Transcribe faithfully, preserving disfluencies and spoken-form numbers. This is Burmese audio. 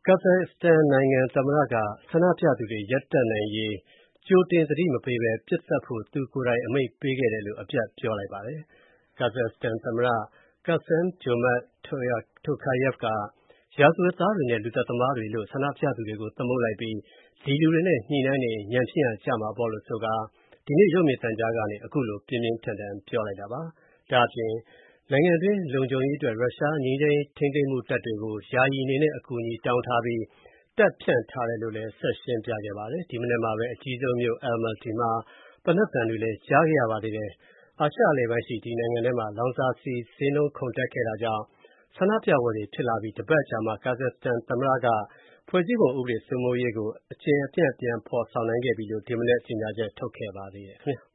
ကာဇက်စတန်နိုင်ငံသမ္မတကဆန္ဒပြသူတွေရပ်တန့်နိုင်ရေးကြိုတင်သတိမပေးဘဲပစ်သတ်ဖို့သူကိုယ်တိုင်အမိန့်ပေးခဲ့တယ်လို့အပြတ်ပြောလိုက်ပါတယ်။ ကာဇက်စတန်သမ္မတ Kassym-Jomart Tokayev ကရာဇဝတ်သားတွေနဲ့လူသတ်သမားတွေလို့ဆန္ဒပြသူတွေကိုသမုတ်လိုက်ပြီးဒီလူတွေနဲ့ညှိနှိုင်းရင်ဉာဏ်ဖြစ်ရကြမှာပေါ့လို့ဆိုကာဒီနေ့ရုပ်မြင်သံကြားကနေအခုလိုပြင်းပြင်းထန်ထန်ပြောလိုက်တာပါ။ ဒါ့အပြင်နိုင်ငံတွင်းလုံခြုံရေးအတွက်ရုရှားငြိမ်းချမ်းရေးထိန်းသိမ်းမှုတပ်တွေကိုယာယီအနေနဲ့အကူအညီတောင်းထားပြီးတပ်ဖြန့်ထားတယ်လို့လည်းဆက်ရှင်းပြခဲ့ပါတယ်။ ဒီမနက်မှာပဲအကြီးဆုံးမြို့ Almaty မှာသေနတ်သံတွေလည်းကြားခဲ့ရပါသေးတယ်။ အာရှအလယ်ပိုင်းရှိဒီနိုင်ငံထဲမှာလောင်စာဆီဈေးနှုန်းခုန်တက်ခဲ့တာကြောင့်ဆန္ဒပြပွဲတွေဖြစ်လာပြီးတပတ်အကြာမှာကာဇက်စတန်သမ္မတကဖွဲ့စည်းပုံဥပဒေစိုးမိုးရေးကိုအကျယ်အပြန့်ပြန်ဖော်ဆောင်နိုင်ခဲ့ပြီလို့ဒီမနက်ကြေညာချက်ထုတ်ခဲ့ပါသေးတယ်ခင်ဗျာ။